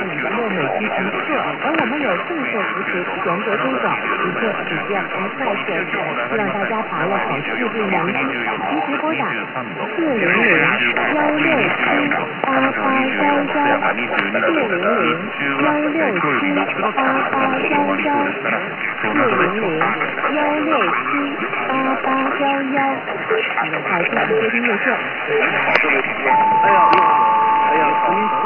联络美籍乘客，而我们有政策扶持全国中转，一切只需要一块钱，希望大家把握好世纪良机，及时拨打400-167-8811，400-167-8811，你们快继续接听热线。 哎呀，